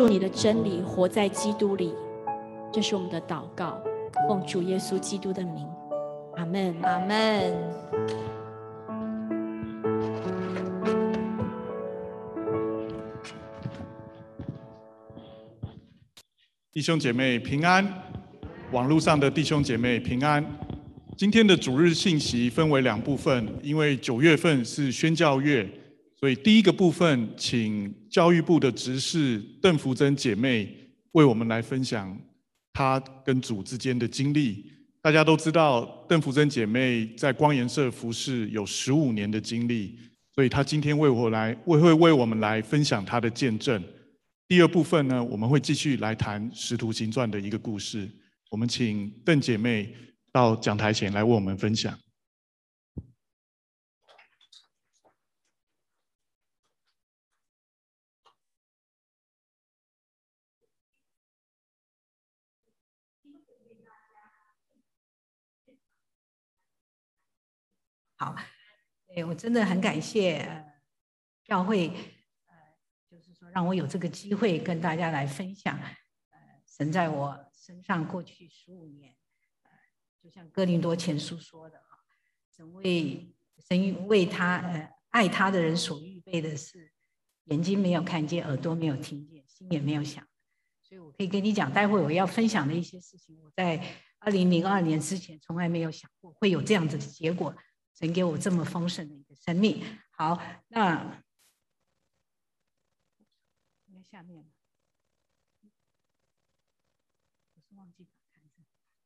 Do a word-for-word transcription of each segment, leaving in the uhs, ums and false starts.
住你的真理，活在基督里。这是我们的祷告，奉主耶稣基督的名，阿们， 阿们。 弟兄姐妹平安，网络上的弟兄姐妹平安。今天的主日信息分为两部分，因为九月份是宣教月，所以第一个部分请教育部的执事邓福珍姐妹为我们来分享她跟主之间的经历。大家都知道邓福珍姐妹在光研社服事有十五年的经历，所以她今天为我来为会为我们来分享她的见证。第二部分呢，我们会继续来谈《使徒行传》的一个故事。我们请邓姐妹到讲台前来为我们分享。 好，哎，我真的很感谢呃教会，呃，就是说让我有这个机会跟大家来分享，呃，神在我身上过去十五年，呃，就像哥林多前书说的哈，神为神为他呃爱他的人所预备的是眼睛没有看见，耳朵没有听见，心也没有想。所以我可以跟你讲，待会我要分享的一些事情，我在二零零二年之前从来没有想过会有这样子的结果。神给我这么丰盛的一个生命。好，那下面我是忘记打开这。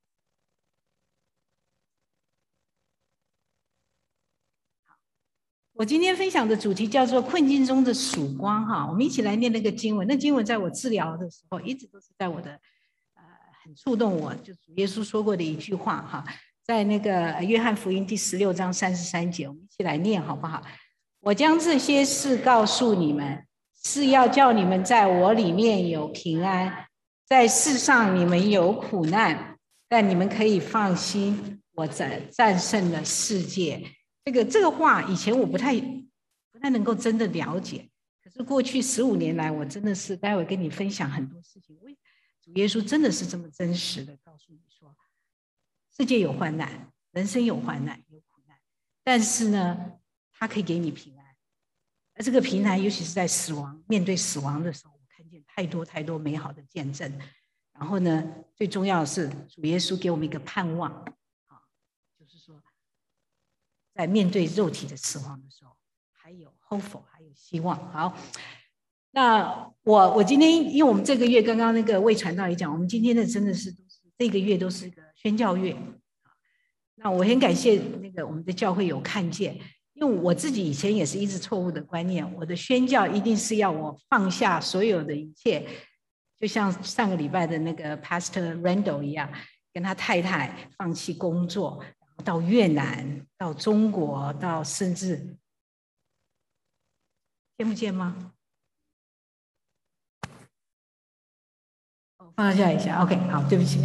好，我今天分享的主题叫做困境中的曙光哈，我们一起来念那个经文。那经文在我治疗的时候，一直都是在我的呃很触动我，就主耶稣说过的一句话哈。在那个约翰福音第十六章三十三节，我们一起来念好不好？我将这些事告诉你们，是要叫你们在我里面有平安。在世上你们有苦难，但你们可以放心，我战战胜了世界。这个这个话以前我不太不太能够真的了解，可是过去十五年来，我真的是待会跟你分享很多事情。主耶稣真的是这么真实的告诉你说。世界有患难，人生有患难，有苦难，但是呢，它可以给你平安。而这个平安，尤其是在死亡面对死亡的时候，我看见太多太多美好的见证。然后呢，最重要的是，主耶稣给我们一个盼望，啊，就是说，在面对肉体的死亡的时候，还有 hopeful， 还有希望。好，那我我今天，因为我们这个月刚刚那个魏传道也讲，我们今天的真的是都是这个月都是一个。宣教月，那我很感谢那个我们的教会有看见，因为我自己以前也是一直错误的观念，我的宣教一定是要我放下所有的一切，就像上个礼拜的那个 Pastor Randall 一样，跟他太太放弃工作，然后到越南、到中国，到甚至听不见吗？放下一下 ，OK， 好，对不起。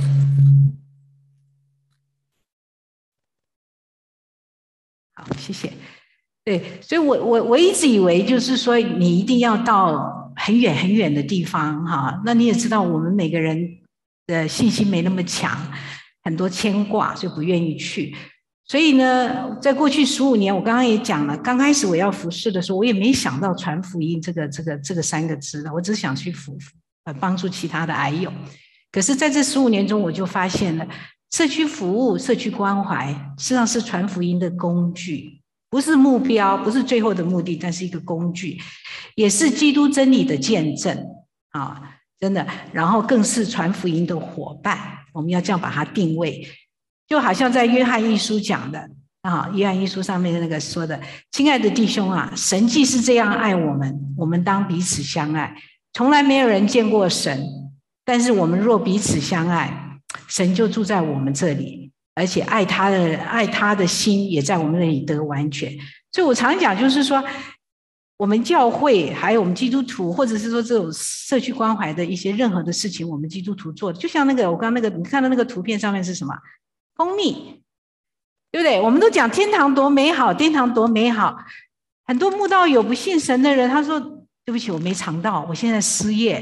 好，谢谢。对，所以我我我一直以为就是说，你一定要到很远很远的地方哈。那你也知道，我们每个人的信心没那么强，很多牵挂，就不愿意去。所以呢，在过去十五年，我刚刚也讲了，刚开始我要服事的时候，我也没想到传福音这个这个这个三个字的，我只想去服呃帮助其他的癌友。可是在这十五年中，我就发现了。社区服务、社区关怀，实际上是传福音的工具，不是目标，不是最后的目的，但是一个工具，也是基督真理的见证啊，真的。然后更是传福音的伙伴，我们要这样把它定位，就好像在约翰一书讲的啊，约翰一书上面的那个说的：“亲爱的弟兄啊，神既是这样爱我们，我们当彼此相爱。从来没有人见过神，但是我们若彼此相爱。”神就住在我们这里，而且爱他的爱他的心也在我们那里得完全。所以我常讲，就是说，我们教会还有我们基督徒，或者是说这种社区关怀的一些任何的事情，我们基督徒做的，就像那个我刚刚那个你看到那个图片上面是什么？蜂蜜，对不对？我们都讲天堂多美好，天堂多美好。很多慕道友不信神的人，他说：“对不起，我没尝到，我现在失业，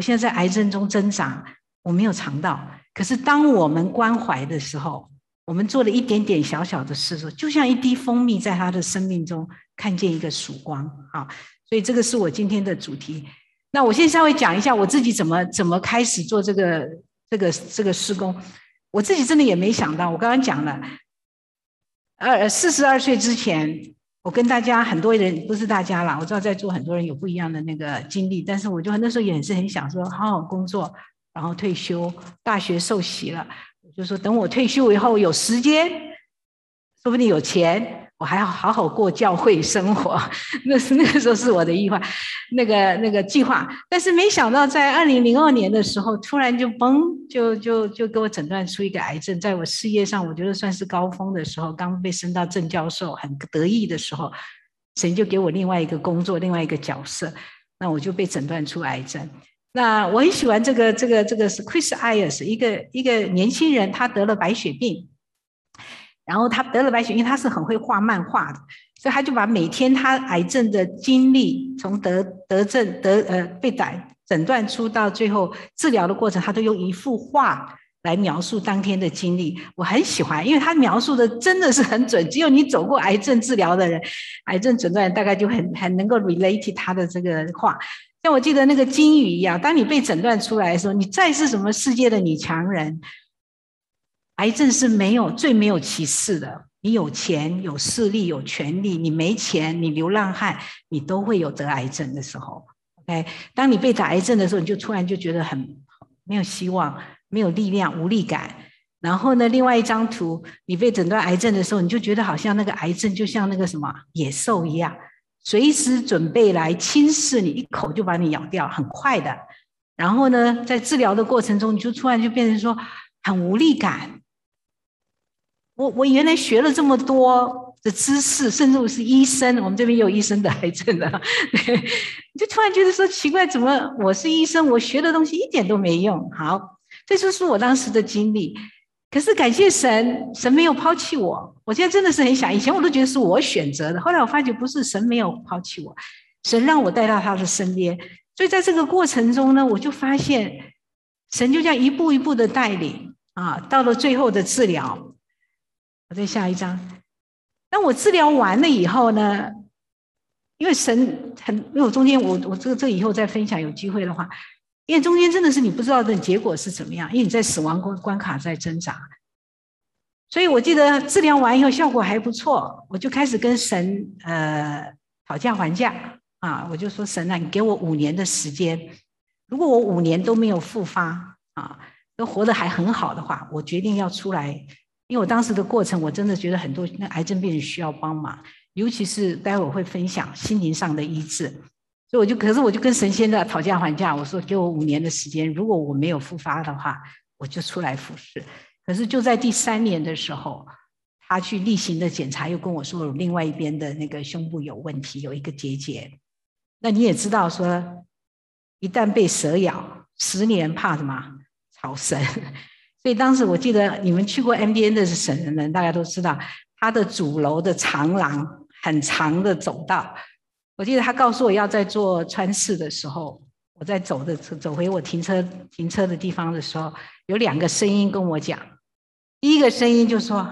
我现在在癌症中挣扎，我没有尝到。可是当我们关怀的时候，我们做了一点点小小的事，就像一滴蜂蜜在他的生命中看见一个曙光啊！所以这个是我今天的主题。那我先稍微讲一下我自己怎么怎么开始做这个这个这个事工。我自己真的也没想到，我刚刚讲了，呃，四十二岁之前，我跟大家很多人不是大家啦，我知道在座很多人有不一样的那个经历，但是我就那时候也是很想说，好好工作，然后退休，大学受洗了，我就说等我退休以后有时间，说不定有钱，我还要好好过教会生活。那是那个时候是我的计划，那个那个计划。但是没想到在二零零二年的时候，突然就嘣，就就就给我诊断出一个癌症。在我事业上，我觉得算是高峰的时候，刚被升到正教授，很得意的时候，神就给我另外一个工作，另外一个角色，那我就被诊断出癌症。那我很喜欢这个这个这个是 Chris Ayers， 一个一个年轻人，他得了白血病。然后他得了白血病，因为他是很会画漫画的，所以他就把每天他癌症的经历，从得得症得呃被打诊断出到最后治疗的过程，他都用一幅画来描述当天的经历。我很喜欢，因为他描述的真的是很准，只有你走过癌症治疗的人，癌症诊断大概就很很能够 relate 他的这个话。像我记得那个金鱼一样，当你被诊断出来的时候，你再是什么世界的女强人，癌症是没有最没有歧视的。你有钱、有势力、有权利，你没钱、你流浪汉，你都会有得癌症的时候。OK， 当你被打癌症的时候，你就突然就觉得很没有希望、没有力量、无力感。然后呢，另外一张图，你被诊断癌症的时候，你就觉得好像那个癌症就像那个什么野兽一样，随时准备来侵蚀你，一口就把你咬掉，很快的。然后呢，在治疗的过程中，你就突然就变成说很无力感。我我原来学了这么多的知识，甚至我是医生，我们这边也有医生得癌症的，就突然觉得说奇怪，怎么我是医生，我学的东西一点都没用。好，这就是我当时的经历。可是感谢神，神没有抛弃我。我现在真的是很想，以前我都觉得是我选择的，后来我发觉不是，神没有抛弃我，神让我带到他的身边。所以在这个过程中呢，我就发现神就这样一步一步的带领啊，到了最后的治疗。我再下一张。当我治疗完了以后呢，因为神很，因为我中间我我这个这个以后再分享，有机会的话，因为中间真的是你不知道的结果是怎么样，因为你在死亡关卡在挣扎。所以我记得治疗完以后效果还不错，我就开始跟神呃讨价还价啊，我就说神啊，你给我五年的时间，如果我五年都没有复发啊，都活得还很好的话，我决定要出来。因为我当时的过程，我真的觉得很多那癌症病人需要帮忙，尤其是待会我会分享心灵上的医治，所以我就，可是我就跟神仙的讨价还价，我说给我五年的时间，如果我没有复发的话，我就出来服侍。可是就在第三年的时候，他去例行的检查，又跟我说另外一边的那个胸部有问题，有一个结节。那你也知道说，一旦被蛇咬，十年怕什么？草绳。所以当时我记得你们去过 M D N 的省人人，大家都知道它的主楼的长廊很长的走道。我记得他告诉我要在做穿刺的时候，我在走的走回我停车停车的地方的时候，有两个声音跟我讲。第一个声音就说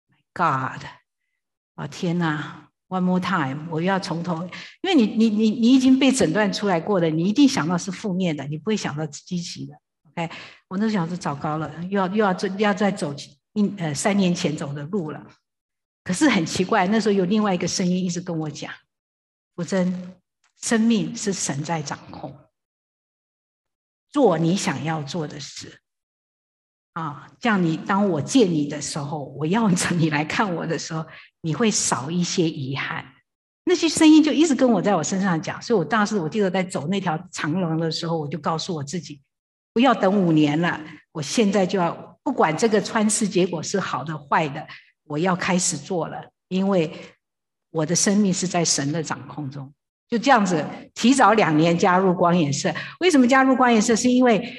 ：“My God， 啊天哪 ，One more time， 我又要从头，因为你你你你已经被诊断出来过的，你一定想到是负面的，你不会想到积极的。” OK， 我那时候想说糟糕了，又要又要又要再走一呃三年前走的路了。可是很奇怪，那时候有另外一个声音一直跟我讲：“福珍，生命是神在掌控，做你想要做的事啊，这样你当我见你的时候，我要着你来看我的时候，你会少一些遗憾。”那些声音就一直跟我在我身上讲，所以我当时我记得在走那条长廊的时候，我就告诉我自己。不要等五年了，我现在就要，不管这个穿刺结果是好的坏的，我要开始做了，因为我的生命是在神的掌控中。就这样子，提早两年加入光颜社。为什么加入光颜社？是因为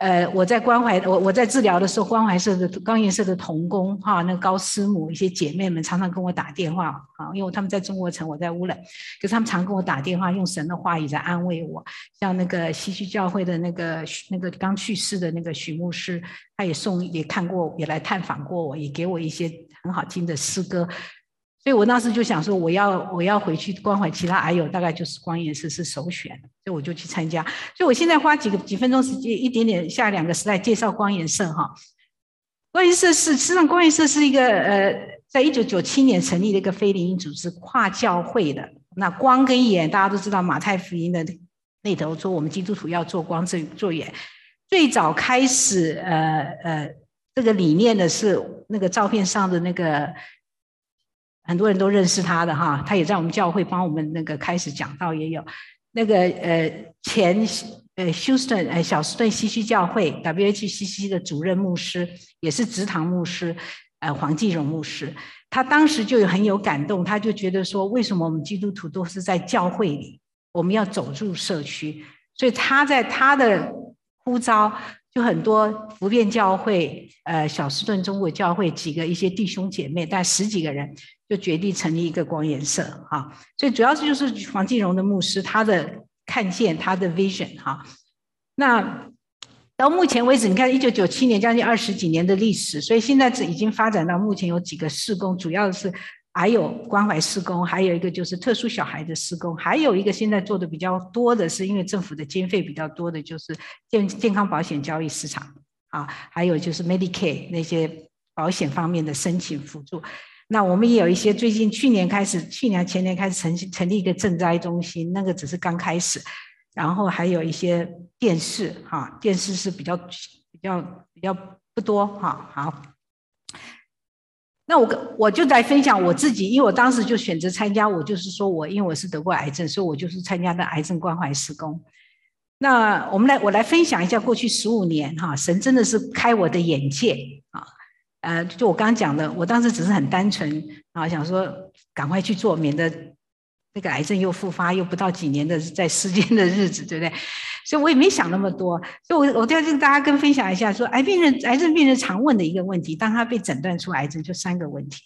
呃，我在关怀我我在治疗的时候，关怀社的光研社的同工哈，那高师母一些姐妹们常常跟我打电话啊，因为他们在中国城，我在乌来，可是他们常跟我打电话，用神的话语在安慰我。像那个西区教会的那个那个刚去世的那个许牧师，他也送也看过，也来探访过我，也给我一些很好听的诗歌。所以我那时就想说，我要我要回去关怀其他癌友，大概就是光研社是首选，所以我就去参加。所以我现在花几个几分钟时间，一点点下两个时代介绍光研社哈。光研社是，实际上光研社是一个呃，在一九九七年成立的一个非灵恩组织，跨教会的。那光跟盐，大家都知道马太福音的那头说，我们基督徒要做光，做盐。最早开始呃呃这个理念的是那个照片上的那个。很多人都认识他的哈，他也在我们教会帮我们那个开始讲道，也有那个呃前呃休斯顿呃小斯顿西区教会 W H C C 的主任牧师，也是职堂牧师，呃黄继荣牧师，他当时就有很有感动，他就觉得说，为什么我们基督徒都是在教会里，我们要走入社区，所以他在他的呼召。就很多福变教会、呃小斯顿中国教会几个一些弟兄姐妹，大概十几个人，就决定成立一个光研社哈。所以主要是就是黄继荣的牧师他的看见他的 vision 哈。那到目前为止，你看一九九七年将近二十几年的历史，所以现在已经发展到目前有几个事工，主要是还有关怀事工，还有一个就是特殊小孩的事工，还有一个现在做的比较多的是，因为政府的经费比较多的，就是健健康保险交易市场啊，还有就是 Medicare 那些保险方面的申请辅助。那我们也有一些最近去年开始，去年前年开始成成立一个赈灾中心，那个只是刚开始，然后还有一些电视哈，电视是比较比较比较不多哈，好。那我我就在分享我自己，因为我当时就选择参加，我就是说我因为我是得过癌症，所以我就是参加的癌症关怀事工。那我们来我来分享一下过去十五年哈，神真的是开我的眼界啊，呃，就我刚刚讲的，我当时只是很单纯啊，想说赶快去做，免得那个癌症又复发，又不到几年的在世间的日子，对不对？所以我也没想那么多，所以我我要跟大家跟分享一下，说癌病人、癌症病人常问的一个问题，当他被诊断出癌症，就三个问题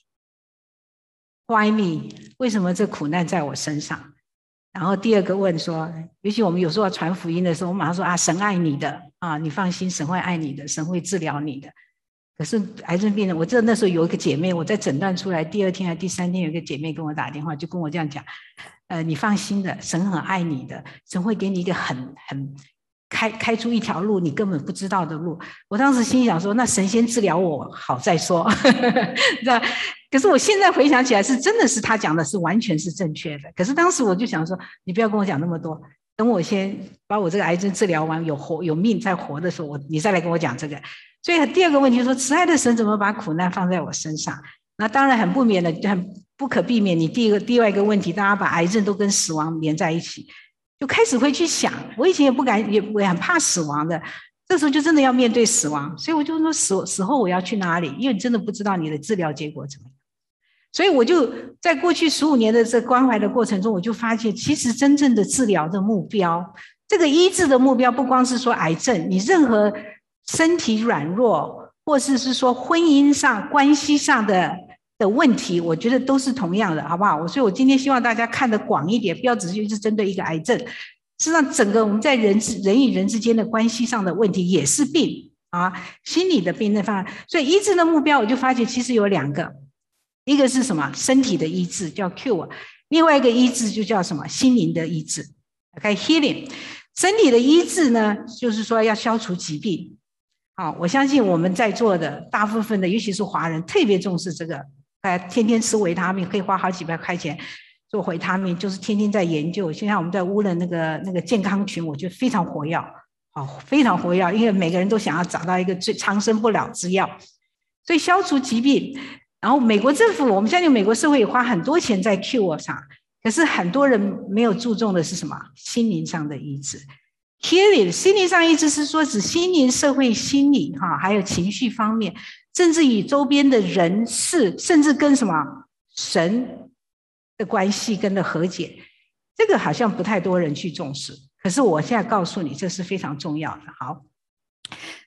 ：Why me？ 为什么这苦难在我身上？然后第二个问说，尤其我们有时候要传福音的时候，我马上说啊，神爱你的啊，你放心，神会爱你的，神会治疗你的。可是癌症病人，我记得那时候有一个姐妹，我在诊断出来第二天还第三天，有一个姐妹跟我打电话，就跟我这样讲，呃，你放心的，神很爱你的，神会给你一个很很开开出一条路，你根本不知道的路。我当时心想说，那神先治疗我好再说。可是我现在回想起来，是真的是他讲的是完全是正确的。可是当时我就想说，你不要跟我讲那么多，等我先把我这个癌症治疗完，有活有命在活的时候，我你再来跟我讲这个。所以第二个问题就是说，慈爱的神怎么把苦难放在我身上？那当然很不免的，很不可避免。你第一个、第二个问题，大家把癌症都跟死亡连在一起，就开始会去想。我以前也不敢，也也很怕死亡的。这时候就真的要面对死亡，所以我就说死死后我要去哪里？因为你真的不知道你的治疗结果怎么样。所以我就在过去十五年的这关怀的过程中，我就发现，其实真正的治疗的目标，这个医治的目标，不光是说癌症，你任何身体软弱，或是是说婚姻上、关系上的的问题，我觉得都是同样的，好不好？所以我今天希望大家看得广一点，不要只是一直针对一个癌症。事实上，整个我们在人之人与人之间的关系上的问题也是病啊，心理的病那方面。所以医治的目标，我就发现其实有两个，一个是什么？身体的医治叫 cure， 另外一个医治就叫什么？心灵的医治 ，OK healing。身体的医治呢，就是说要消除疾病。好，我相信我们在座的大部分的，尤其是华人，特别重视这个。哎，天天吃维他命，可以花好几百块钱做维他命，就是天天在研究。现在我们在乌人那个那个健康群，我觉得非常活跃，好，非常活跃，因为每个人都想要找到一个最长生不老之药，所以消除疾病。然后美国政府，我们相信美国社会也花很多钱在 cure 上，可是很多人没有注重的是什么？心灵上的医治。Healing 心灵上医治是说指心灵、社会、心理哈，还有情绪方面，甚至与周边的人事，甚至跟什么神的关系跟的和解，这个好像不太多人去重视。可是我现在告诉你，这是非常重要的。好，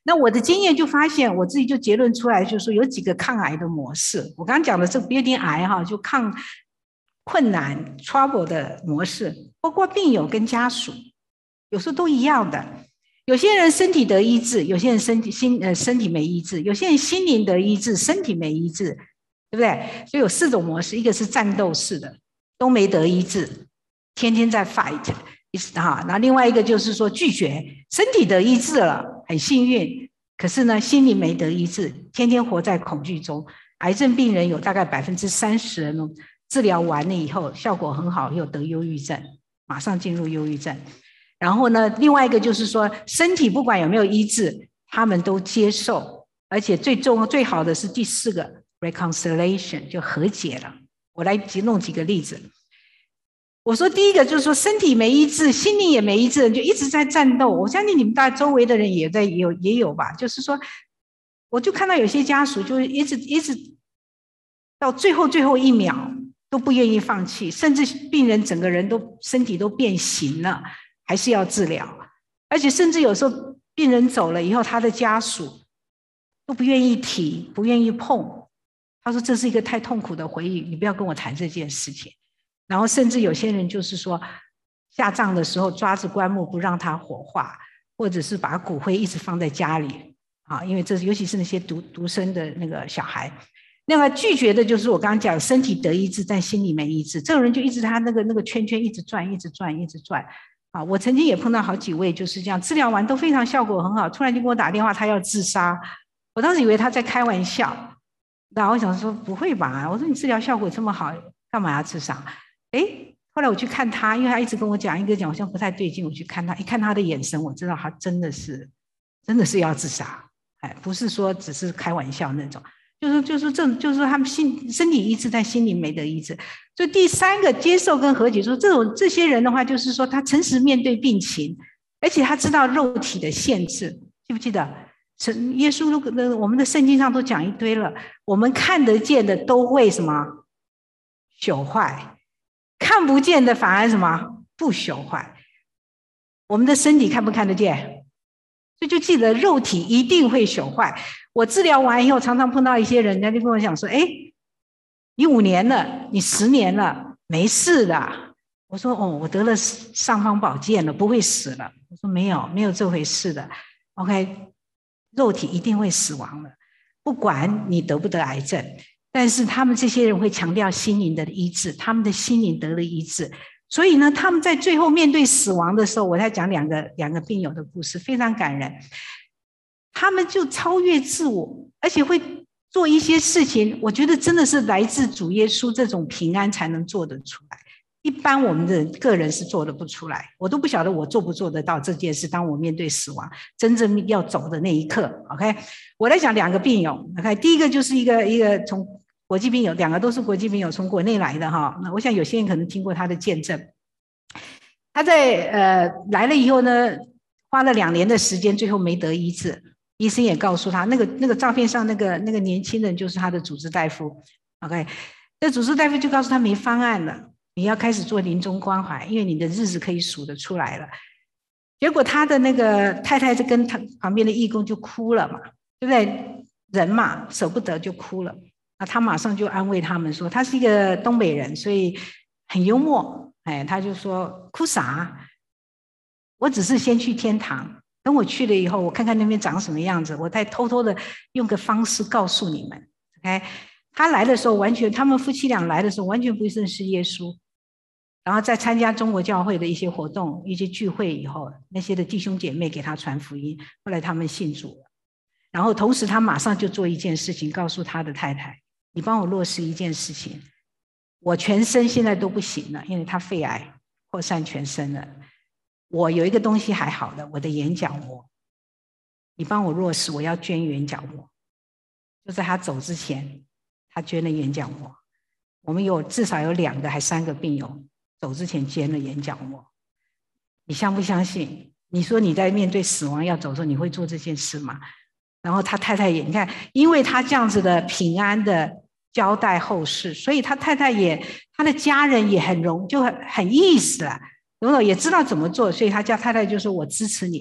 那我的经验就发现，我自己就结论出来，就是说有几个抗癌的模式。我刚刚讲的这个别定癌哈，就抗困难 trouble 的模式，包括病友跟家属，有时候都一样的。有些人身体得医治，有些人身体心呃身体没医治，有些人心灵得医治，身体没医治，对不对？所以有四种模式，一个是战斗式的，都没得医治，天天在 fight， 哈。那另外一个就是说拒绝，身体得医治了，很幸运，可是呢，心灵没得医治，天天活在恐惧中。癌症病人有大概百分之三十人哦，治疗完了以后效果很好，又得忧郁症，马上进入忧郁症。然后呢，另外一个就是说，身体不管有没有医治，他们都接受，而且最重要、最好的是第四个 reconciliation， 就和解了。我来弄几个例子。我说第一个就是说，身体没医治，心灵也没医治，人就一直在战斗。我相信你们大周围的人也在也有也有吧，就是说，我就看到有些家属就一直一直到最后最后一秒都不愿意放弃，甚至病人整个人都身体都变形了。还是要治疗，而且甚至有时候病人走了以后，他的家属都不愿意提，不愿意碰。他说这是一个太痛苦的回忆，你不要跟我谈这件事情。然后甚至有些人就是说，下葬的时候抓着棺木不让他火化，或者是把骨灰一直放在家里啊，因为这尤其是那些独独生的那个小孩。那么拒绝的就是我刚刚讲，身体得医治，但心里没医治，这种人就一直他那个那个圈圈一直转，一直转，一直转。啊，我曾经也碰到好几位就是这样，治疗完都非常效果很好，突然就给我打电话，他要自杀。我当时以为他在开玩笑，然后我想说不会吧？我说你治疗效果这么好，干嘛要自杀？哎，后来我去看他，因为他一直跟我讲，一个讲好像不太对劲，我去看他，一看他的眼神，我知道他真的是真的是要自杀，哎，不是说只是开玩笑那种。就是就是这就是说他们心身体医治，但心灵没得医治。所以第三个接受跟和解，说这种这些人的话，就是说他诚实面对病情，而且他知道肉体的限制，记不记得？耶稣都我们的圣经上都讲一堆了，我们看得见的都会什么朽坏，看不见的反而什么不朽坏。我们的身体看不看得见？所以就记得肉体一定会朽坏。我治疗完以后，常常碰到一些人，人家就跟我讲说：“哎，你五年了，你十年了，没事的。”我说：“哦，我得了尚方宝剑了，不会死了。”我说：“没有，没有这回事的。OK， 肉体一定会死亡的，不管你得不得癌症。但是他们这些人会强调心灵的医治，他们的心灵得了医治。所以呢，他们在最后面对死亡的时候，我在讲两个两个病友的故事，非常感人。他们就超越自我，而且会做一些事情，我觉得真的是来自主耶稣这种平安才能做得出来。一般我们的个人是做得不出来，我都不晓得我做不做得到这件事。当我面对死亡，真正要走的那一刻 ，OK， 我来讲两个病友 ，OK， 第一个就是一个一个从国际病友，两个都是国际病友，从国内来的哈。那我想有些人可能听过他的见证。他在呃来了以后呢，花了两年的时间，最后没得医治。医生也告诉他，那个那个照片上那个那个年轻人就是他的主治大夫。OK， 那主治大夫就告诉他没方案了，你要开始做临终关怀，因为你的日子可以数得出来了。结果他的那个太太就跟他旁边的义工就哭了嘛，对不对？人嘛，舍不得就哭了。那他马上就安慰他们说，他是一个东北人，所以很幽默。哎，他就说哭啥？我只是先去天堂，等我去了以后，我看看那边长什么样子，我再偷偷的用个方式告诉你们。OK， 他来的时候完全，他们夫妻俩来的时候完全不认识耶稣，然后在参加中国教会的一些活动、一些聚会以后，那些的弟兄姐妹给他传福音，后来他们信主了。然后同时他马上就做一件事情，告诉他的太太，你帮我落实一件事情，我全身现在都不行了，因为他肺癌扩散全身了。我有一个东西还好的，我的眼角膜，你帮我落实，我要捐眼角膜。就在他走之前，他捐了眼角膜。我们有至少有两个还三个病友走之前捐了眼角膜。你相不相信？你说你在面对死亡要走的时候，你会做这件事吗？然后他太太也，你看，因为他这样子的平安的交代后事，所以他太太也，他的家人也很容就很很意思了，懂懂也知道怎么做，所以他叫太太就说我支持你。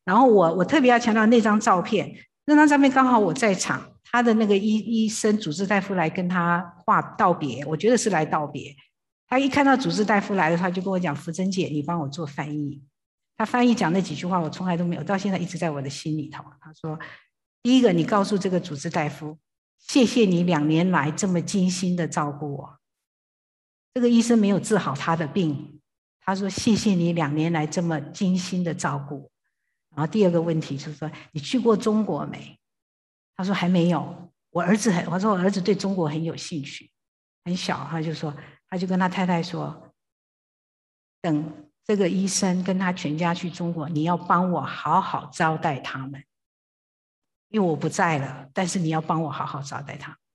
然后我我特别要强调那张照片，那张照片刚好我在场，他的那个医医生主治大夫来跟他话道别，我觉得是来道别。他一看到主治大夫来了，他就跟我讲：福珍姐，你帮我做翻译。他翻译讲那几句话，我从来都没有，到现在一直在我的心里头。他说：第一个，你告诉这个主治大夫，谢谢你两年来这么精心的照顾我。这个医生没有治好他的病，他说：谢谢你两年来这么精心的照顾我。然后第二个问题就是说，你去过中国没？他说还没有。我儿子很，我说我儿子对中国很有兴趣，很小，他就说，他就跟他太太说，等这个医生跟他全家去中国，你要帮我好好招待他们，因为我不在了，但是你要帮我好好招待他们。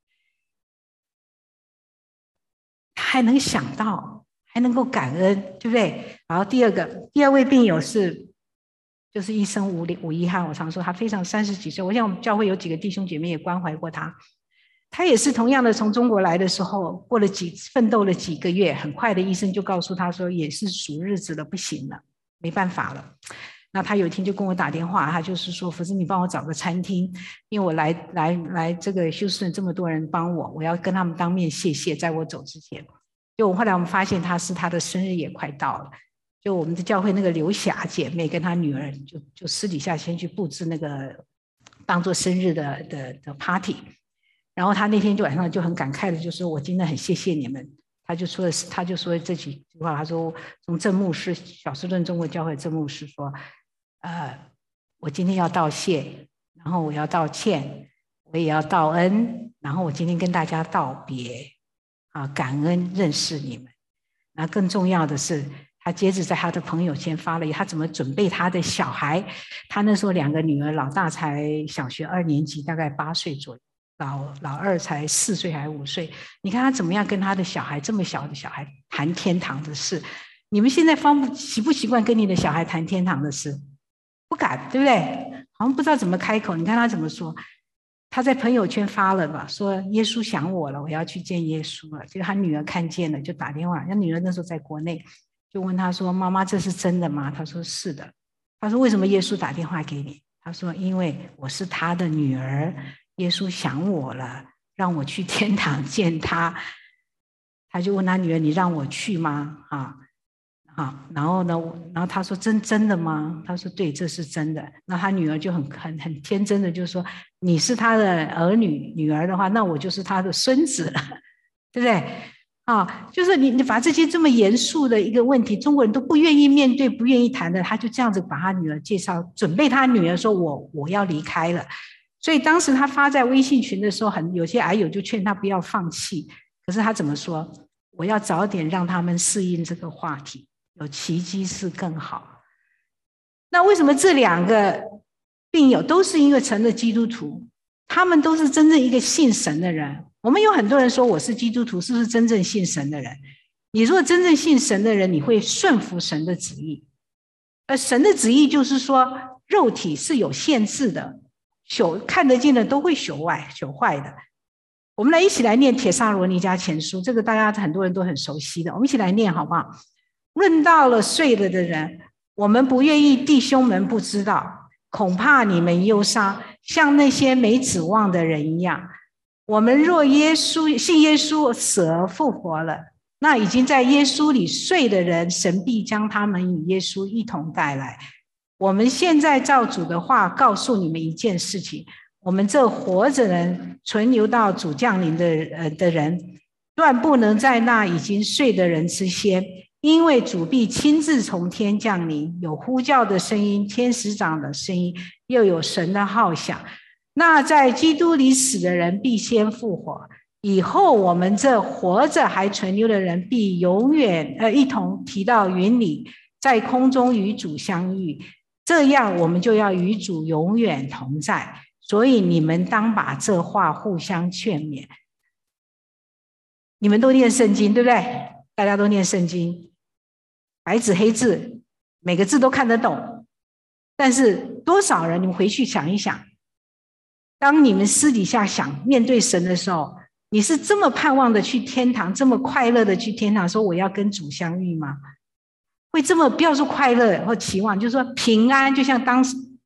他还能想到，还能够感恩，对不对？然后第二个，第二位病友是。就是医生吴吴一汉，我常说他非常三十几岁，我想我们教会有几个弟兄姐妹也关怀过他。他也是同样的，从中国来的时候，过了几奋斗了几个月，很快的医生就告诉他说，也是数日子了，不行了，没办法了。那他有一天就跟我打电话，他就是说：福珍，你帮我找个餐厅，因为我来来来这个休斯顿这么多人帮我，我要跟他们当面谢谢，在我走之前。就后来我们发现他是他的生日也快到了。就我们的教会那个刘霞姐妹跟她女儿就，就私底下先去布置那个当做生日的的的 party， 然后她那天就晚上就很感慨的就说：我真的很谢谢你们。她就说的是，她就说这几句话，她说从郑牧师小斯顿中国教会郑牧师说，呃，我今天要道谢，然后我要道歉，我也要道恩，然后我今天跟大家道别，啊，感恩认识你们。那更重要的是。他接着在他的朋友圈发了他怎么准备他的小孩。他那时候两个女儿，老大才小学二年级，大概八岁左右，老老二才四岁还五岁。你看他怎么样跟他的小孩，这么小的小孩谈天堂的事。你们现在方不习不习惯跟你的小孩谈天堂的事？不敢，对不对？好像不知道怎么开口。你看他怎么说？他在朋友圈发了吧，说耶稣想我了，我要去见耶稣了。结果他女儿看见了，就打电话。他女儿那时候在国内。就问他说：妈妈，这是真的吗？他说是的。他说为什么耶稣打电话给你？他说因为我是他的女儿，耶稣想我了，让我去天堂见他。他就问他女儿：你让我去吗？啊啊，然后呢？然后他说真真的吗？他说对，这是真的。那他女儿就很很很天真的就说：你是他的儿女女儿的话，那我就是他的孙子了，对不对？啊，就是你，你把这些这么严肃的一个问题，中国人都不愿意面对、不愿意谈的，他就这样子把他女儿介绍，准备他女儿说：“我我要离开了。”所以当时他发在微信群的时候，很有些癌友就劝他不要放弃。可是他怎么说？我要早点让他们适应这个话题，有奇迹是更好。那为什么这两个病友都是因为成了基督徒？他们都是真正一个信神的人。我们有很多人说我是基督徒，是不是真正信神的人？你如果真正信神的人，你会顺服神的旨意。而神的旨意就是说，肉体是有限制的，朽看得见的都会朽坏朽坏的。我们来一起来念帖撒罗尼迦前书，这个大家很多人都很熟悉的，我们一起来念好不好？论到了睡了的人，我们不愿意弟兄们不知道，恐怕你们忧伤，像那些没指望的人一样。我们若耶稣信耶稣死而复活了，那已经在耶稣里睡的人，神必将他们与耶稣一同带来。我们现在照主的话告诉你们一件事情，我们这活着人存留到主降临的呃的人，断不能在那已经睡的人之先，因为主必亲自从天降临，有呼叫的声音，天使长的声音，又有神的号响。那在基督里死的人必先复活，以后我们这活着还存留的人必永远呃一同提到云里，在空中与主相遇，这样我们就要与主永远同在。所以你们当把这话互相劝勉。你们都念圣经对不对？大家都念圣经，白纸黑字，每个字都看得懂。但是多少人，你们回去想一想，当你们私底下想面对神的时候，你是这么盼望的去天堂，这么快乐的去天堂，说我要跟主相遇吗？会这么不要说快乐或期望，就是说平安，就像当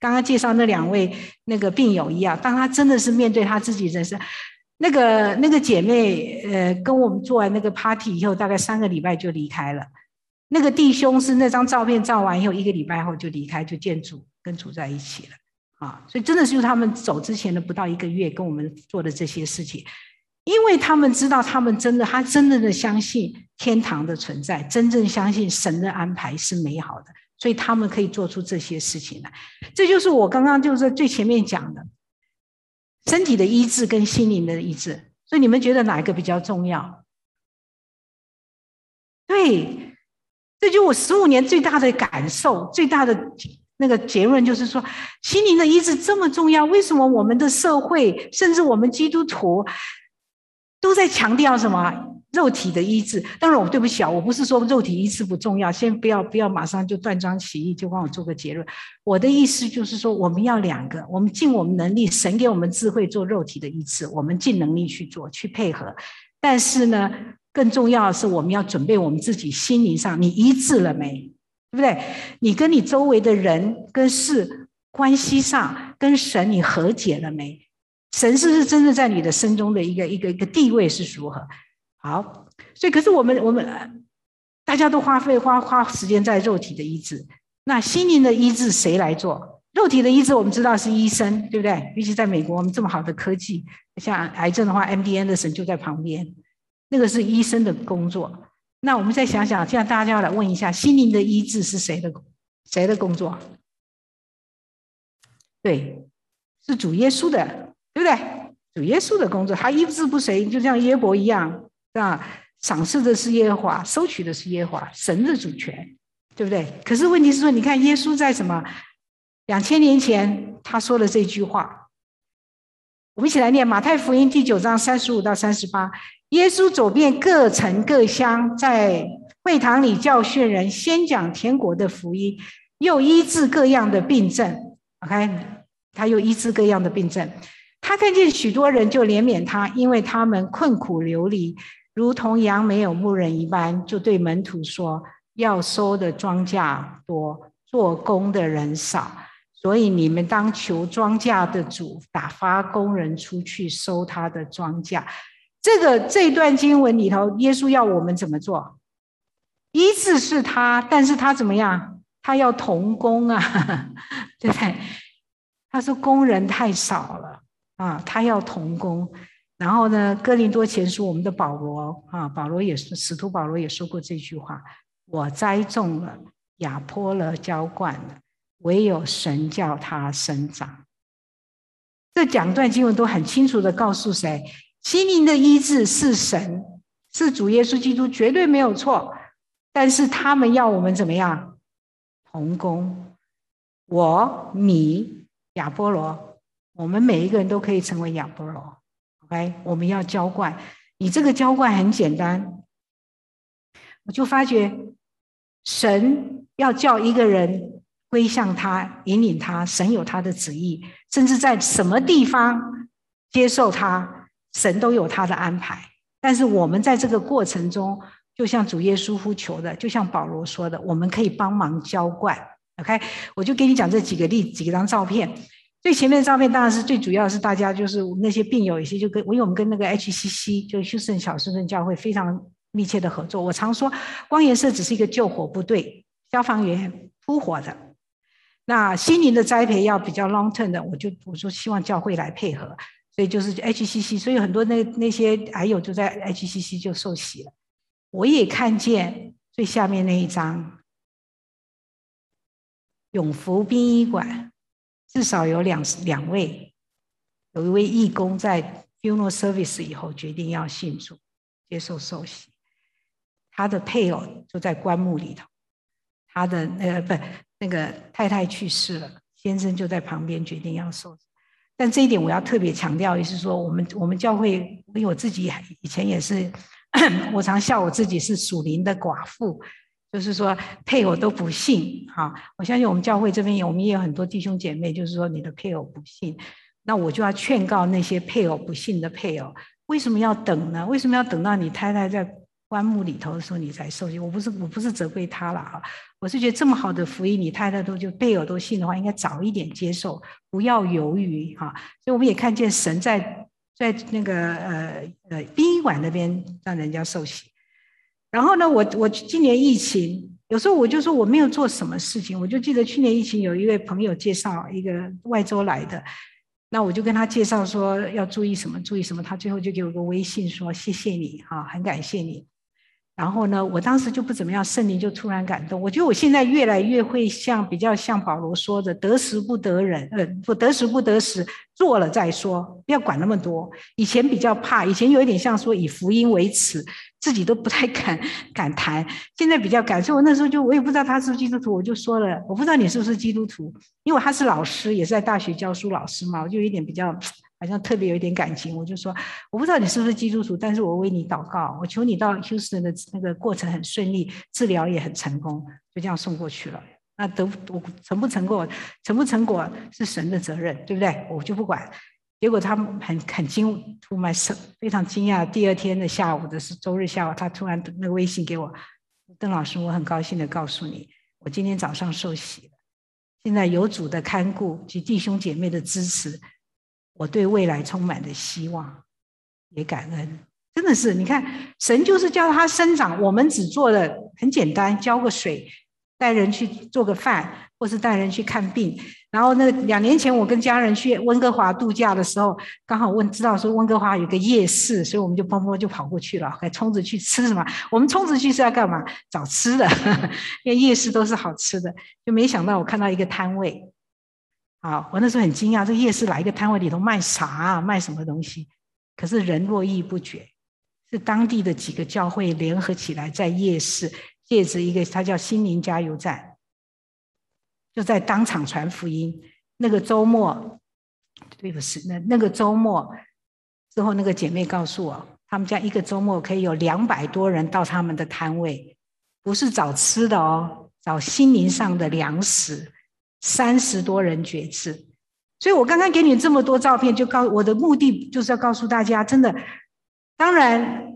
刚刚介绍那两位那个病友一样，当他真的是面对他自己人生，那个那个姐妹，呃，跟我们做完那个 party 以后，大概三个礼拜就离开了。那个弟兄是那张照片照完以后，一个礼拜后就离开，就见主，跟主在一起了啊。所以真的是他们走之前的不到一个月，跟我们做的这些事情，因为他们知道，他们真的，他真正的相信天堂的存在，真正相信神的安排是美好的，所以他们可以做出这些事情来。这就是我刚刚就是最前面讲的，身体的医治跟心灵的医治。所以你们觉得哪一个比较重要？对。这就是我十五年最大的感受，最大的那个结论就是说，心灵的医治这么重要，为什么我们的社会，甚至我们基督徒，都在强调什么肉体的医治？当然，我对不起啊，我不是说肉体医治不重要，先不要不要马上就断章取义，就帮我做个结论。我的意思就是说，我们要两个，我们尽我们能力，神给我们智慧做肉体的医治，我们尽能力去做，去配合。但是呢，更重要的是，我们要准备我们自己心灵上，你医治了没？对不对？你跟你周围的人跟事关系上，跟神你和解了没？神是不是真的在你的心中的一个一个一个地位是如何？好，所以可是我们我们大家都花费花花时间在肉体的医治，那心灵的医治谁来做？肉体的医治我们知道是医生，对不对？尤其在美国，我们这么好的科技，像癌症的话 ，M D Anderson 就在旁边。那个是医生的工作。那我们再想想，现在大家要来问一下，心灵的医治是谁的谁的工作？对，是主耶稣的，对不对？主耶稣的工作，他医治不随，就像约伯一样，啊，赏赐的是耶和华，收取的是耶和华，神的主权，对不对？可是问题是说，你看耶稣在什么？两千年前他说了这句话，我们一起来念马太福音第九章三十五到三十八。耶稣走遍各城各乡，在会堂里教训人，先讲天国的福音，又医治各样的病症。OK， 他又医治各样的病症。他看见许多人，就怜悯他，因为他们困苦流离，如同羊没有牧人一般，就对门徒说：要收的庄稼多，做工的人少，所以你们当求庄稼的主打发工人出去收他的庄稼。这个这段经文里头，耶稣要我们怎么做？医治是他，但是他怎么样？他要同工啊，对不对？他说工人太少了啊，他要同工。然后呢，哥林多前书我们的保罗啊，保罗也是使徒保罗也说过这句话：我栽种了，亚波罗浇灌了，唯有神叫他生长。这两段经文都很清楚的告诉谁？心灵的医治是神，是主耶稣基督，绝对没有错。但是他们要我们怎么样？同工。我、你、亚波罗，我们每一个人都可以成为亚波罗。OK， 我们要浇灌。你这个浇灌很简单，我就发觉神要叫一个人归向他，引领他，神有他的旨意，甚至在什么地方接受他。神都有他的安排，但是我们在这个过程中，就像主耶稣呼求的，就像保罗说的，我们可以帮忙浇灌。OK， 我就给你讲这几个例子，几张照片。最前面的照片当然是最主要的是大家就是那些病友，有些就跟因为我们跟那个 H C C 就休斯顿小斯顿教会非常密切的合作。我常说，光研社只是一个救火部队，消防员扑火的。那心灵的栽培要比较 long term 的，我就我说希望教会来配合。所以就是 H C C， 所以很多那那些癌友就在 H C C 就受洗了。我也看见最下面那一张，永福殡仪馆至少有两两位，有一位义工在 funeral service 以后决定要信主，接受受洗，他的配偶就在棺木里头，他的呃不那个太太去世了，先生就在旁边决定要受洗。但这一点我要特别强调，也是说，我们我们教会，因为我自己以前也是，我常笑我自己是属灵的寡妇，就是说配偶都不信。哈，我相信我们教会这边，我们也有很多弟兄姐妹，就是说你的配偶不信，那我就要劝告那些配偶不信的配偶，为什么要等呢？为什么要等到你太太在棺木里头的时候你才受洗？我不是我不是责备他了哈， 我是觉得这么好的福音，你太太都就贝尔都信的话，应该早一点接受，不要犹豫哈。所以我们也看见神在在那个呃呃殡仪馆那边让人家受洗。然后呢，我我今年疫情，有时候我就说我没有做什么事情，我就记得去年疫情有一位朋友介绍一个外州来的，那我就跟他介绍说要注意什么注意什么，他最后就给我个微信说谢谢你哈，很感谢你。然后呢，我当时就不怎么样，圣灵就突然感动。我觉得我现在越来越会像比较像保罗说的，得时不得人，呃，不得时不得时，做了再说，不要管那么多。以前比较怕，以前有一点像说以福音为耻，自己都不太敢敢谈。现在比较敢，所以我那时候就我也不知道他是不是基督徒，我就说了，我不知道你是不是基督徒，因为他是老师，也是在大学教书老师嘛，我就有一点比较。好像特别有一点感情，我就说我不知道你是不是基督徒，但是我为你祷告，我求你到 Houston 的那个过程很顺利，治疗也很成功，就这样送过去了。那得我成不成果，成不成果是神的责任，对不对？我就不管。结果他们很很惊，突然非常惊讶。第二天的下午的是周日下午，他突然那个微信给我，邓老师，我很高兴的告诉你，我今天早上受洗了，现在有主的看顾及弟兄姐妹的支持。我对未来充满了希望，也感恩。真的是，你看，神就是叫他生长，我们只做的很简单，浇个水，带人去做个饭，或是带人去看病。然后那两年前我跟家人去温哥华度假的时候，刚好问知道说温哥华有个夜市，所以我们就砰砰就跑过去了，还冲着去吃什么？我们冲着去是要干嘛？找吃的，因为夜市都是好吃的。就没想到我看到一个摊位。好，我那时候很惊讶，这夜市来一个摊位里头卖啥啊？卖什么东西？可是人络绎不绝，是当地的几个教会联合起来，在夜市借着一个，它叫心灵加油站，就在当场传福音。那个周末，对不是那那个周末之后，那个姐妹告诉我，他们家一个周末可以有两百多人到他们的摊位，不是找吃的哦，找心灵上的粮食。三十多人决志，所以我刚刚给你这么多照片，就告我的目的就是要告诉大家，真的，当然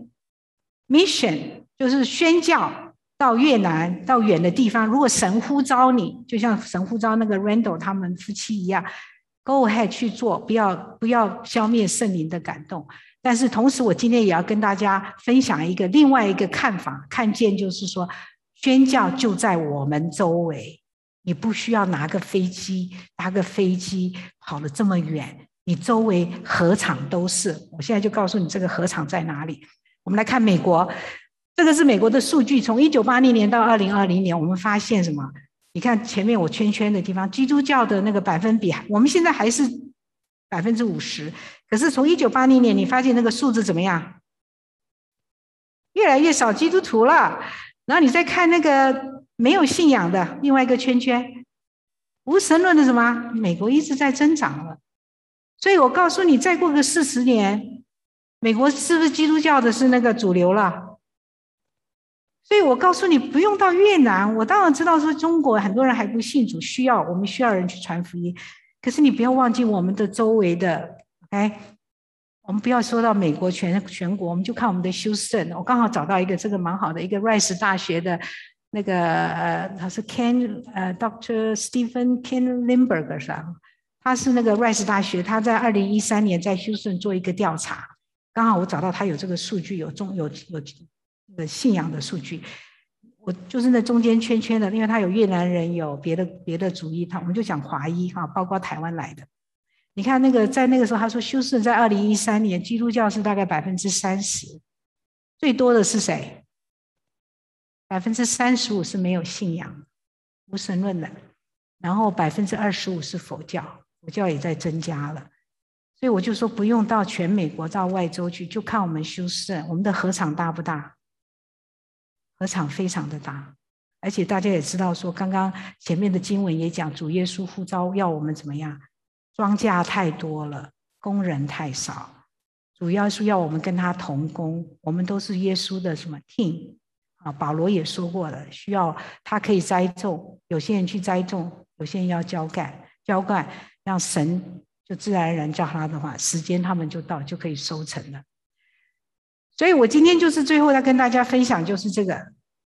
mission 就是宣教到越南到远的地方，如果神呼召你，就像神呼召那个 Randall 他们夫妻一样 ，Go ahead 去做，不要不要消灭圣灵的感动。但是同时，我今天也要跟大家分享一个另外一个看法，看见就是说，宣教就在我们周围。你不需要拿个飞机，搭个飞机跑了这么远，你周围禾场都是。我现在就告诉你这个禾场在哪里。我们来看美国，这个是美国的数据，从一九八零年到二零二零年，我们发现什么？你看前面我圈圈的地方，基督教的那个百分比，我们现在还是百分之五十，可是从一九八零年，你发现那个数字怎么样？越来越少基督徒了。然后你再看那个没有信仰的另外一个圈圈，无神论的什么？美国一直在增长了。所以我告诉你，再过个四十年，美国是不是基督教的是那个主流了？所以我告诉你，不用到越南。我当然知道说中国很多人还不信主，需要我们需要人去传福音。可是你不要忘记我们的周围的 ，OK？ 我们不要说到美国全全国，我们就看我们的休斯顿。我刚好找到一个这个蛮好的，一个 Rice 大学的那个呃，他是 Ken 呃 Doctor Stephen Ken Limberger 上，他是那个 Rice 大学，他在二零一三年在休斯顿做一个调查，刚好我找到他有这个数据，有中有有那个信仰的数据。我就是那中间圈圈的，因为他有越南人，有别的别的族裔，他我们就讲华裔哈，包括台湾来的。你看那个在那个时候，他说休斯顿在二零一三年基督教是大概百分之三十，最多的是谁？百分之三十五是没有信仰、无神论的，然后百分之二十五是佛教，佛教也在增加了。所以我就说不用到全美国到外州去，就看我们休斯顿，我们的禾场大不大？禾场非常的大，而且大家也知道说，刚刚前面的经文也讲，主耶稣呼召要我们怎么样？庄稼太多了，工人太少，主要是要我们跟他同工，我们都是耶稣的什么 team 啊？保罗也说过了，需要他可以栽种，有些人去栽种，有些人要浇灌，浇灌让神就自然而然叫他的话，时间他们就到，就可以收成了。所以我今天就是最后要跟大家分享就是这个，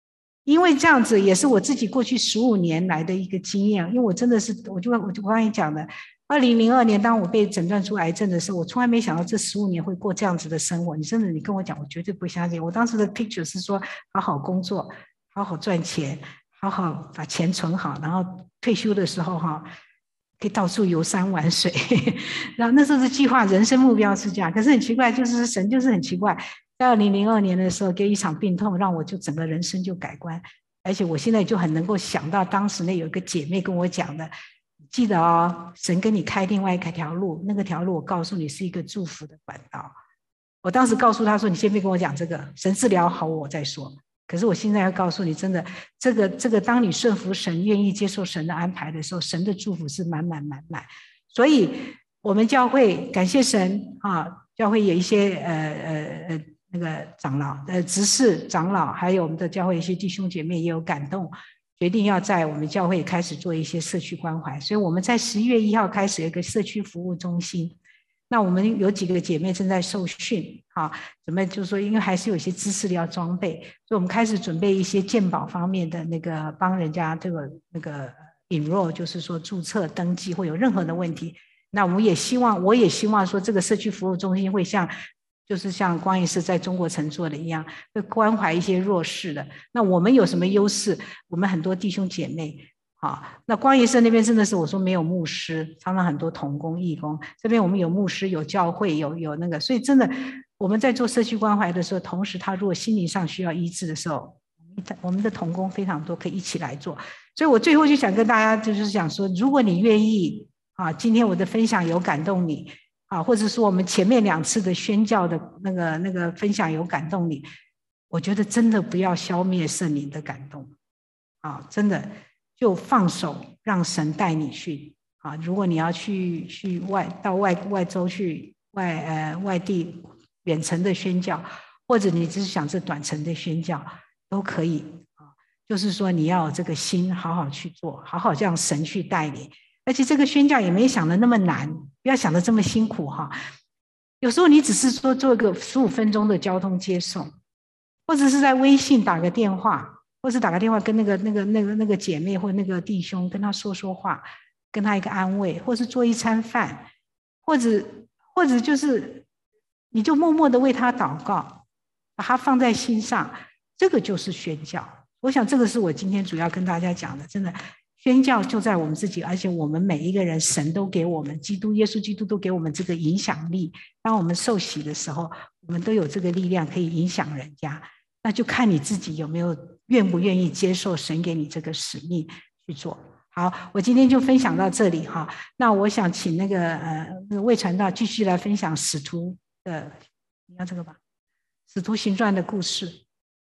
因为这样子也是我自己过去十五年来的一个经验，因为我真的是，我就我就刚才讲的，二零零二年当我被诊断出癌症的时候，我从来没想到这十五年会过这样子的生活。你真的，你跟我讲，我绝对不会相信。我当时的 picture 是说，好好工作，好好赚钱，好好把钱存好，然后退休的时候哈，可以到处游山玩水。然后那时候的计划，人生目标是这样。可是很奇怪，就是神就是很奇怪。在二零零二年的时候，给一场病痛，让我就整个人生就改观，而且我现在就很能够想到当时那有一个姐妹跟我讲的，记得哦，神跟你开另外一条路，那个条路我告诉你是一个祝福的管道。我当时告诉她说，你先别跟我讲这个，神治疗好我再说。可是我现在要告诉你，真的，这个这个，当你顺服神，愿意接受神的安排的时候，神的祝福是满满满满。所以我们教会感谢神啊，教会有一些呃呃呃。那个长老、呃执事、长老，还有我们的教会一些弟兄姐妹也有感动，决定要在我们教会开始做一些社区关怀。所以我们在十一月一号开始有一个社区服务中心。那我们有几个姐妹正在受训，啊，准备就是说，因为还是有一些知识要装备，所以我们开始准备一些健保方面的那个帮人家这个那个 enroll， 就是说注册登记会有任何的问题。那我们也希望，我也希望说，这个社区服务中心会像。就是像光医师在中国城做的一样，会关怀一些弱势的。那我们有什么优势？我们很多弟兄姐妹，好，那光医师那边真的是我说没有牧师，常常很多同工义工，这边我们有牧师，有教会，有有那个，所以真的我们在做社区关怀的时候，同时他如果心理上需要医治的时候，我们的同工非常多，可以一起来做。所以我最后就想跟大家就是想说，如果你愿意啊，今天我的分享有感动你。啊，或者说我们前面两次的宣教的那个那个分享有感动你，我觉得真的不要消灭圣灵的感动，啊，真的就放手让神带你去啊。如果你要去去外到外外州去外呃外地远程的宣教，或者你只是想这短程的宣教都可以啊。就是说你要有这个心，好好去做，好好让神去带你。而且这个宣教也没想的那么难，不要想的这么辛苦哈。有时候你只是说做一个十五分钟的交通接送，或者是在微信打个电话，或是打个电话跟那个那个那个那个姐妹或那个弟兄跟他说说话，跟他一个安慰，或是做一餐饭，或者或者就是你就默默的为他祷告，把他放在心上，这个就是宣教。我想这个是我今天主要跟大家讲的，真的。宣教就在我们自己，而且我们每一个人，神都给我们，基督耶稣基督都给我们这个影响力。当我们受洗的时候，我们都有这个力量可以影响人家。那就看你自己有没有愿不愿意接受神给你这个使命去做。好，我今天就分享到这里哈。那我想请那个呃那个魏传道继续来分享使徒的，你要这个吧？使徒行传的故事。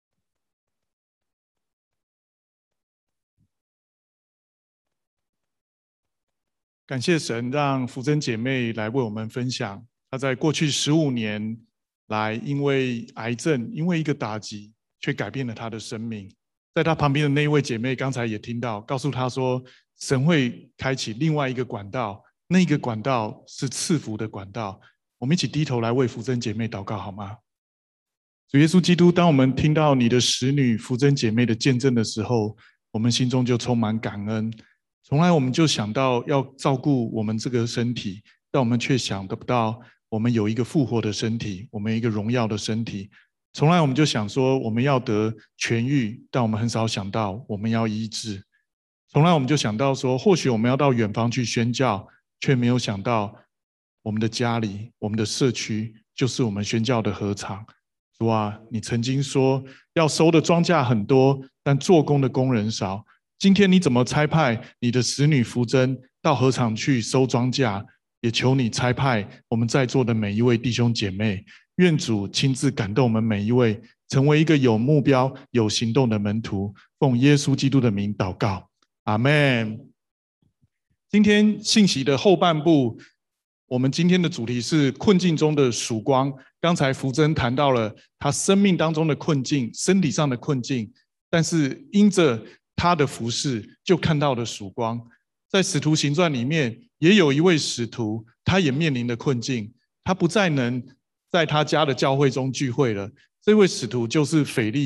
感谢神，让福珍姐妹来为我们分享她在过去十五年来，因为癌症，因为一个打击，却改变了她的生命。在她旁边的那一位姐妹，刚才也听到，告诉她说，神会开启另外一个管道，那个管道是赐福的管道。我们一起低头来为福珍姐妹祷告，好吗？主耶稣基督，当我们听到你的使女福珍姐妹的见证的时候，我们心中就充满感恩。从来我们就想到要照顾我们这个身体，但我们却想得不到我们有一个复活的身体，我们有一个荣耀的身体。从来我们就想说我们要得痊愈，但我们很少想到我们要医治。从来我们就想到说，或许我们要到远方去宣教，却没有想到我们的家里，我们的社区就是我们宣教的禾场。主啊，你曾经说要收的庄稼很多，但做工的工人少。今天你怎么差派你的使女福珍到禾场去收庄稼？也求你差派我们在座的每一位弟兄姐妹，愿主亲自感动我们每一位，成为一个有目标、有行动的门徒。奉耶稣基督的名祷告，阿们。今天信息的后半部，我们今天的主题是困境中的曙光。刚才福珍谈到了他生命当中的困境，身体上的困境，但是因着他的服事就看到了曙光。在使徒行传里面也有一位使徒，他也面临了困境，他不再能在他家的教会中聚会了。这位使徒就是腓利，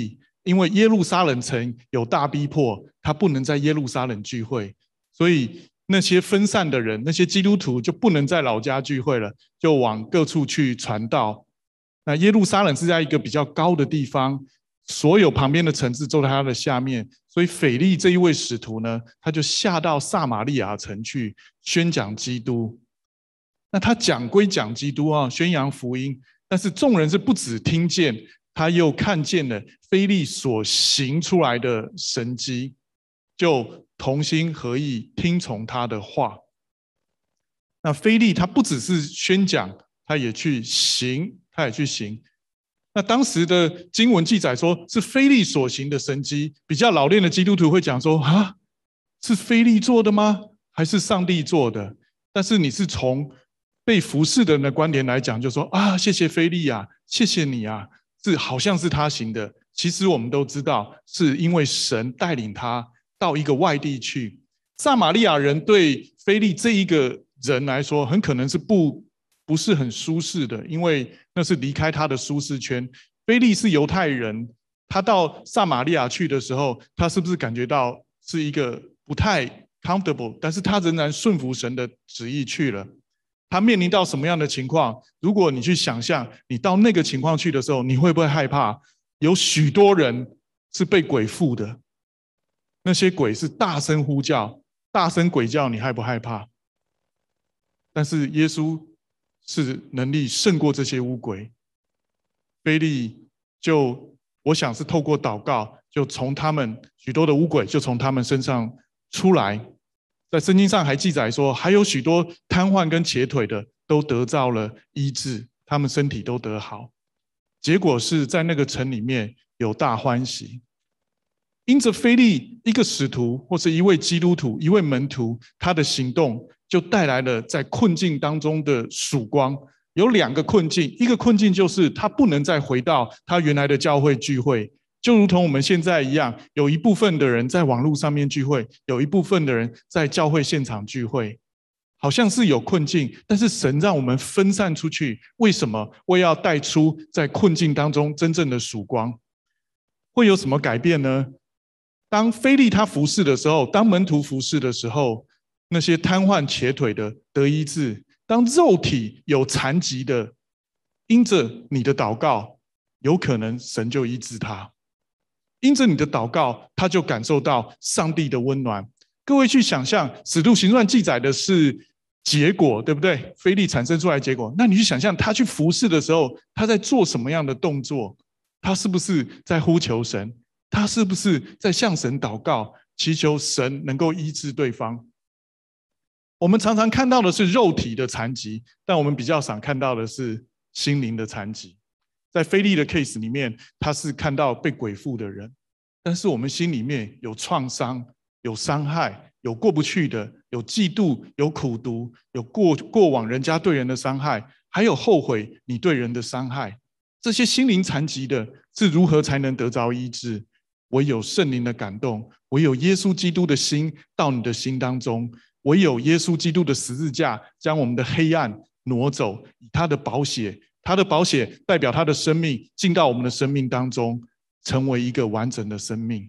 因为耶路撒冷城有大逼迫，他不能在耶路撒冷聚会，所以那些分散的人，那些基督徒就不能在老家聚会了，就往各处去传道。那耶路撒冷是在一个比较高的地方，所有旁边的城市都在他的下面，所以腓力这一位使徒呢，他就下到撒玛利亚城去宣讲基督。那他讲归讲基督啊，宣扬福音，但是众人是不只听见，他又看见了腓力所行出来的神迹，就同心合意听从他的话。那腓力他不只是宣讲，他也去行，他也去行。那当时的经文记载说是腓力所行的神迹，比较老练的基督徒会讲说啊，是腓力做的吗？还是上帝做的？但是你是从被服侍的人的观点来讲，就说啊，谢谢腓力啊，谢谢你啊，是好像是他行的。其实我们都知道，是因为神带领他到一个外地去。撒玛利亚人对腓力这一个人来说，很可能是不不是很舒适的，因为那是离开他的舒适圈。腓力是犹太人，他到撒玛利亚去的时候，他是不是感觉到是一个不太 comfortable？ 但是他仍然顺服神的旨意去了。他面临到什么样的情况？如果你去想象，你到那个情况去的时候，你会不会害怕？有许多人是被鬼附的，那些鬼是大声呼叫、大声鬼叫，你害不害怕？但是耶稣是能力胜过这些污鬼。腓力就，我想是透过祷告，就从他们许多的污鬼就从他们身上出来。在圣经上还记载说，还有许多瘫痪跟瘸腿的都得到了医治，他们身体都得好。结果是在那个城里面有大欢喜。因着腓力一个使徒或是一位基督徒、一位门徒，他的行动就带来了在困境当中的曙光。有两个困境，一个困境就是他不能再回到他原来的教会聚会，就如同我们现在一样，有一部分的人在网络上面聚会，有一部分的人在教会现场聚会，好像是有困境，但是神让我们分散出去。为什么？为要带出在困境当中真正的曙光。会有什么改变呢？当腓力他服侍的时候，当门徒服侍的时候，那些瘫痪瘸腿的得医治，当肉体有残疾的，因着你的祷告，有可能神就医治他。因着你的祷告，他就感受到上帝的温暖。各位去想象，使徒行传记载的是结果，对不对？腓力产生出来的结果，那你去想象他去服侍的时候，他在做什么样的动作？他是不是在呼求神？他是不是在向神祷告，祈求神能够医治对方？我们常常看到的是肉体的残疾，但我们比较少看到的是心灵的残疾。在腓力的 case 里面，他是看到被鬼附的人，但是我们心里面有创伤、有伤害、有过不去的，有嫉妒、有苦毒，有过过往人家对人的伤害，还有后悔你对人的伤害。这些心灵残疾的是如何才能得着医治？唯有圣灵的感动，唯有耶稣基督的心到你的心当中，唯有耶稣基督的十字架将我们的黑暗挪走，以他的宝血，他的宝血代表他的生命进到我们的生命当中，成为一个完整的生命。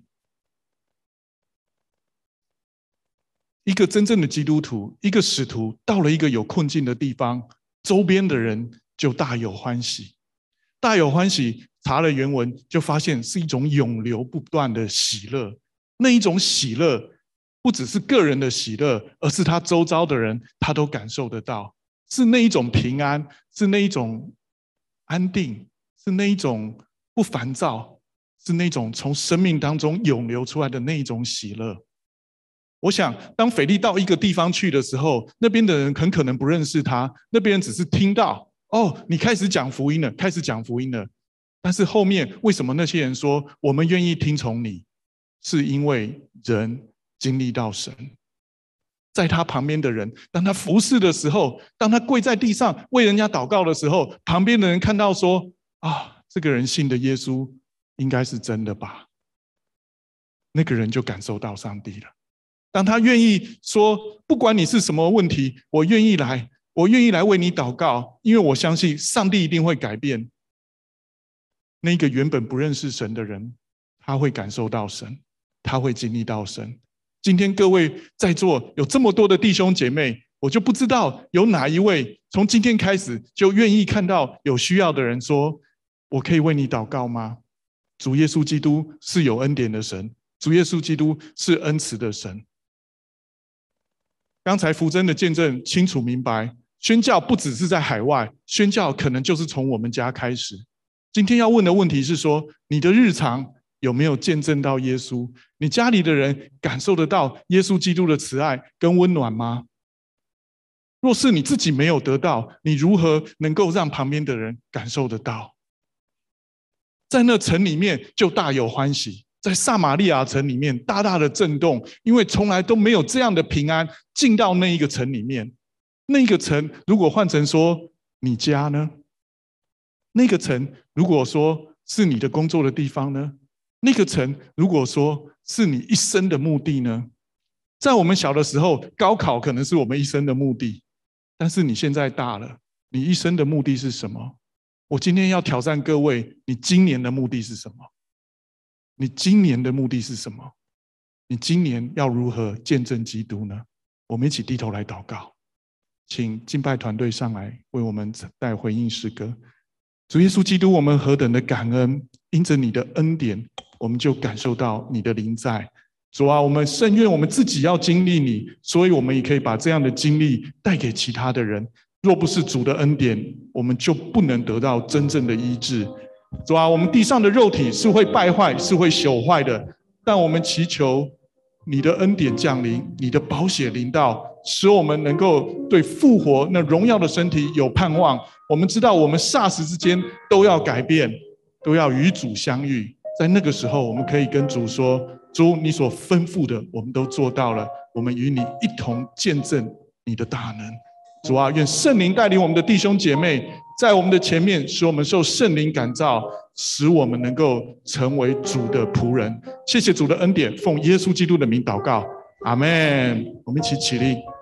一个真正的基督徒，一个使徒，到了一个有困境的地方，周边的人就大有欢喜。大有欢喜，查了原文就发现是一种永流不断的喜乐。那一种喜乐不只是个人的喜乐，而是他周遭的人他都感受得到，是那一种平安，是那一种安定，是那一种不烦躁，是那种从生命当中涌流出来的那一种喜乐。我想当腓力到一个地方去的时候，那边的人很可能不认识他，那边人只是听到哦，你开始讲福音了，开始讲福音了。但是后面为什么那些人说我们愿意听从你？是因为人经历到神。在他旁边的人，当他服侍的时候，当他跪在地上为人家祷告的时候，旁边的人看到说啊，这个人信的耶稣应该是真的吧？那个人就感受到上帝了。当他愿意说不管你是什么问题，我愿意来，我愿意来为你祷告，因为我相信上帝一定会改变。那个原本不认识神的人， 他会感受到神，他会经历到神。今天各位在座有这么多的弟兄姐妹，我就不知道有哪一位从今天开始就愿意看到有需要的人说，我可以为你祷告吗？主耶稣基督是有恩典的神，主耶稣基督是恩慈的神。刚才福珍的见证清楚明白，宣教不只是在海外，宣教可能就是从我们家开始。今天要问的问题是说，你的日常有没有见证到耶稣？你家里的人感受得到耶稣基督的慈爱跟温暖吗？若是你自己没有得到，你如何能够让旁边的人感受得到？在那城里面就大有欢喜，在撒玛利亚城里面大大的震动，因为从来都没有这样的平安进到那一个城里面。那一个城如果换成说你家呢？那个城如果说是你的工作的地方呢？那个城如果说是你一生的目的呢？在我们小的时候，高考可能是我们一生的目的，但是你现在大了，你一生的目的是什么？我今天要挑战各位，你今年的目的是什么？你今年的目的是什么？你今年要如何见证基督呢？我们一起低头来祷告，请敬拜团队上来为我们带回应诗歌。主耶稣基督，我们何等的感恩，因着你的恩典，我们就感受到你的临在。主啊，我们甚愿我们自己要经历你，所以我们也可以把这样的经历带给其他的人。若不是主的恩典，我们就不能得到真正的医治。主啊，我们地上的肉体是会败坏，是会朽坏的，但我们祈求你的恩典降临，你的宝血临到，使我们能够对复活那荣耀的身体有盼望。我们知道我们霎时之间都要改变，都要与主相遇。在那个时候，我们可以跟主说，主，你所吩咐的我们都做到了，我们与你一同见证你的大能。主啊，愿圣灵带领我们的弟兄姐妹在我们的前面，使我们受圣灵感召，使我们能够成为主的仆人。谢谢主的恩典，奉耶稣基督的名祷告，阿们。我们一起起立。